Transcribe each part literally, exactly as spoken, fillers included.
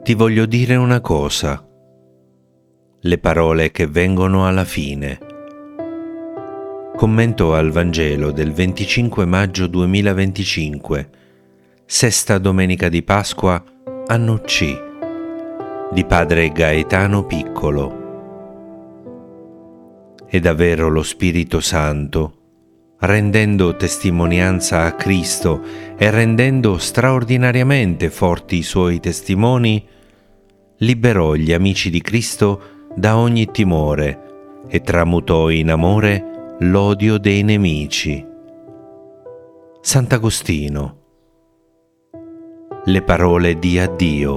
Ti voglio dire una cosa. Le parole che vengono alla fine. Commento al Vangelo del venticinque maggio duemilaventicinque, sesta domenica di Pasqua, anno C, di padre Gaetano Piccolo. È davvero lo Spirito Santo, rendendo testimonianza a Cristo e rendendo straordinariamente forti i suoi testimoni, liberò gli amici di Cristo da ogni timore e tramutò in amore l'odio dei nemici. Sant'Agostino. Le parole di addio.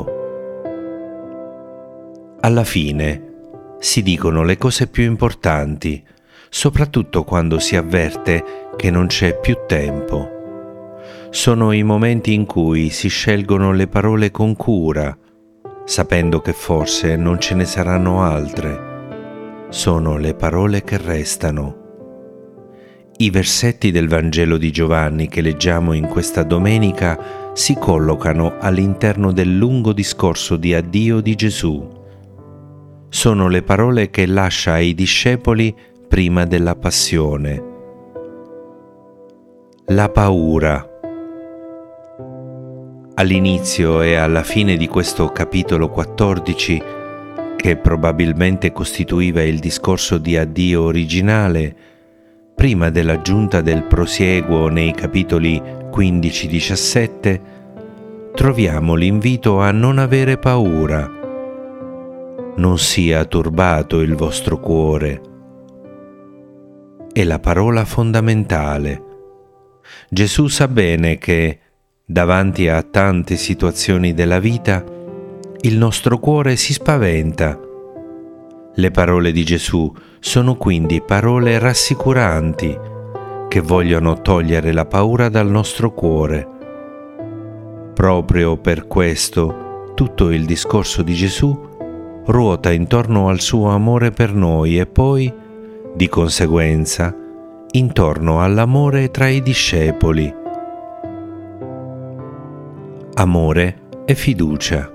Alla fine si dicono le cose più importanti, soprattutto quando si avverte che non c'è più tempo. Sono i momenti in cui si scelgono le parole con cura, sapendo che forse non ce ne saranno altre. Sono le parole che restano. I versetti del Vangelo di Giovanni che leggiamo in questa domenica si collocano all'interno del lungo discorso di addio di Gesù. Sono le parole che lascia ai discepoli prima della passione. La paura. All'inizio e alla fine di questo capitolo quattordici, che probabilmente costituiva il discorso di addio originale, prima dell'aggiunta del prosieguo nei capitoli quindici diciassette, troviamo l'invito a non avere paura. Non sia turbato il vostro cuore. È la parola fondamentale. Gesù sa bene che, davanti a tante situazioni della vita, il nostro cuore si spaventa. Le parole di Gesù sono quindi parole rassicuranti che vogliono togliere la paura dal nostro cuore. Proprio per questo tutto il discorso di Gesù ruota intorno al suo amore per noi e poi, di conseguenza, intorno all'amore tra i discepoli. Amore e fiducia.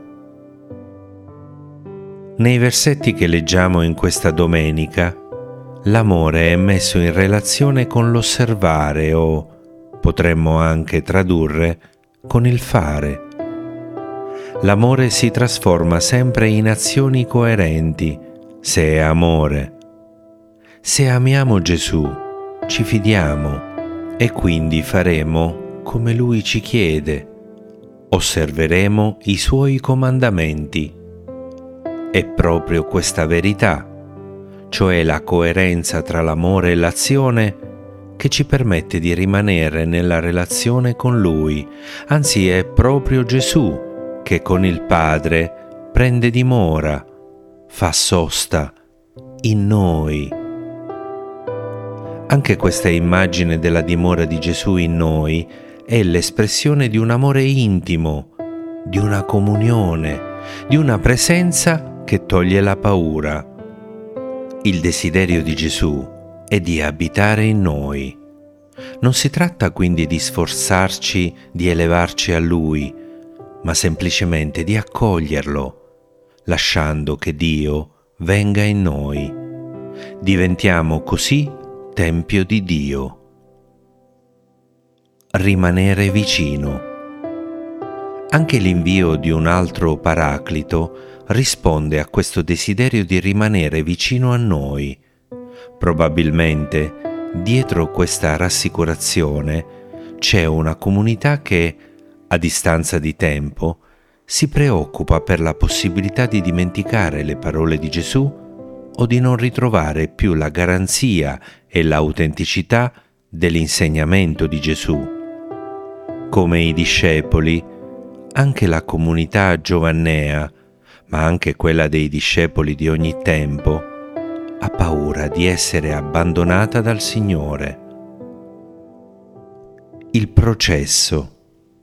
Nei versetti che leggiamo in questa domenica, l'amore è messo in relazione con l'osservare o, potremmo anche tradurre, con il fare. L'amore si trasforma sempre in azioni coerenti, se è amore. Se amiamo Gesù, ci fidiamo e quindi faremo come Lui ci chiede. Osserveremo i Suoi comandamenti. È proprio questa verità, cioè la coerenza tra l'amore e l'azione, che ci permette di rimanere nella relazione con Lui. Anzi, è proprio Gesù che con il Padre prende dimora, fa sosta in noi. Anche questa immagine della dimora di Gesù in noi è l'espressione di un amore intimo, di una comunione, di una presenza che toglie la paura. Il desiderio di Gesù è di abitare in noi. Non si tratta quindi di sforzarci di elevarci a Lui, ma semplicemente di accoglierlo, lasciando che Dio venga in noi. Diventiamo così Tempio di Dio. Rimanere vicino. Anche l'invio di un altro Paraclito risponde a questo desiderio di rimanere vicino a noi. Probabilmente, dietro questa rassicurazione, c'è una comunità che, a distanza di tempo, si preoccupa per la possibilità di dimenticare le parole di Gesù o di non ritrovare più la garanzia e l'autenticità dell'insegnamento di Gesù. Come i discepoli, anche la comunità giovannea, ma anche quella dei discepoli di ogni tempo, ha paura di essere abbandonata dal Signore. Il processo.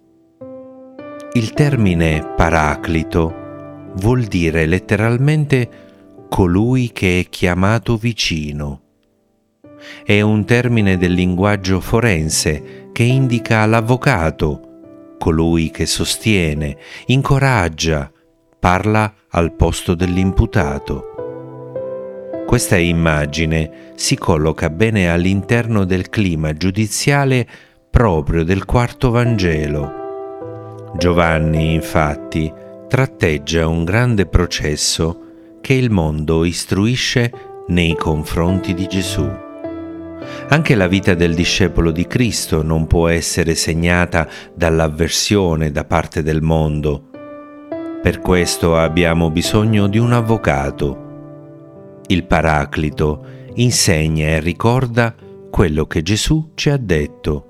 Il termine Paraclito vuol dire letteralmente colui che è chiamato vicino. È un termine del linguaggio forense che indica l'avvocato, colui che sostiene, incoraggia, parla al posto dell'imputato. Questa immagine si colloca bene all'interno del clima giudiziale proprio del quarto Vangelo. Giovanni, infatti, tratteggia un grande processo che il mondo istruisce nei confronti di Gesù. Anche la vita del discepolo di Cristo non può essere segnata dall'avversione da parte del mondo. Per questo abbiamo bisogno di un avvocato. Il Paraclito insegna e ricorda quello che Gesù ci ha detto.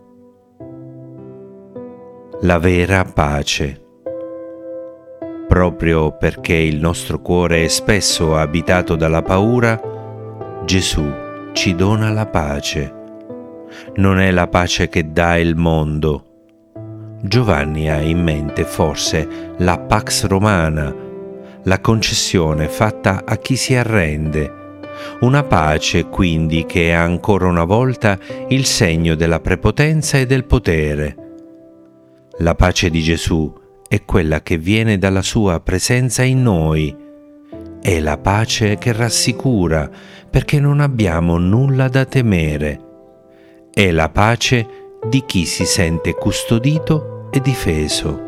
La vera pace. Proprio perché il nostro cuore è spesso abitato dalla paura, Gesù ci dona la pace. Non è la pace che dà il mondo. Giovanni ha in mente forse la Pax Romana, la concessione fatta a chi si arrende, una pace quindi che è ancora una volta il segno della prepotenza e del potere. La pace di Gesù è quella che viene dalla sua presenza in noi. È la pace che rassicura perché non abbiamo nulla da temere. È la pace di chi si sente custodito e difeso.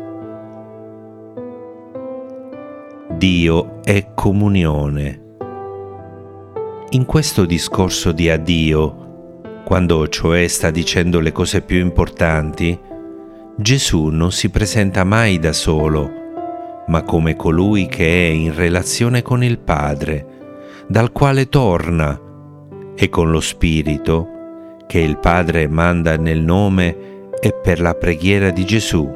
Dio è comunione. In questo discorso di addio, quando cioè sta dicendo le cose più importanti, Gesù non si presenta mai da solo, ma come colui che è in relazione con il Padre, dal quale torna, e con lo Spirito che il Padre manda nel nome e per la preghiera di Gesù.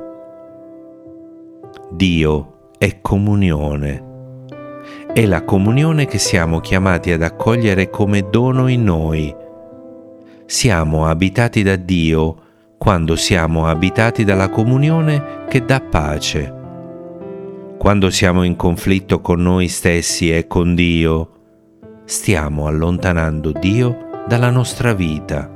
Dio è comunione. È la comunione che siamo chiamati ad accogliere come dono in noi. Siamo abitati da Dio quando siamo abitati dalla comunione che dà pace. Quando siamo in conflitto con noi stessi e con Dio, stiamo allontanando Dio dalla nostra vita.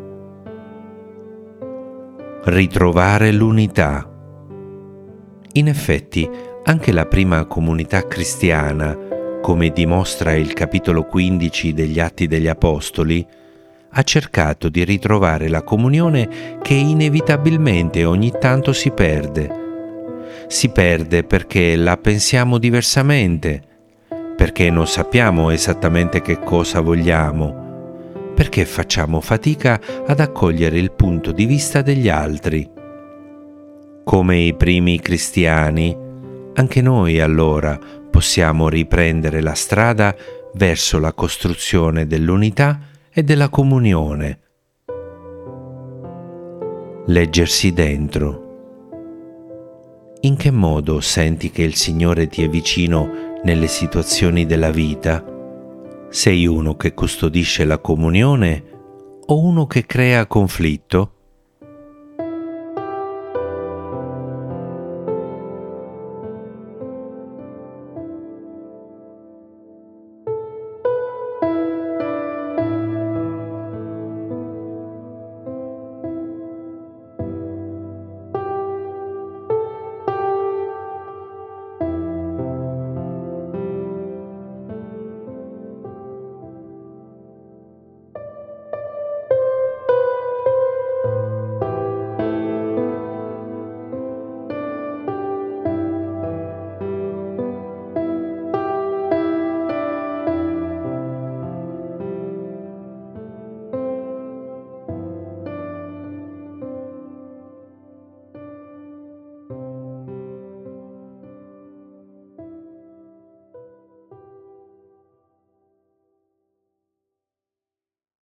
Ritrovare l'unità. In effetti, anche la prima comunità cristiana, come dimostra il capitolo quindici degli Atti degli Apostoli, ha cercato di ritrovare la comunione che inevitabilmente ogni tanto si perde. Si perde perché la pensiamo diversamente, perché non sappiamo esattamente che cosa vogliamo, perché facciamo fatica ad accogliere il punto di vista degli altri. Come i primi cristiani, anche noi allora possiamo riprendere la strada verso la costruzione dell'unità e della comunione. Leggersi dentro. In che modo senti che il Signore ti è vicino nelle situazioni della vita? Sei uno che custodisce la comunione o uno che crea conflitto?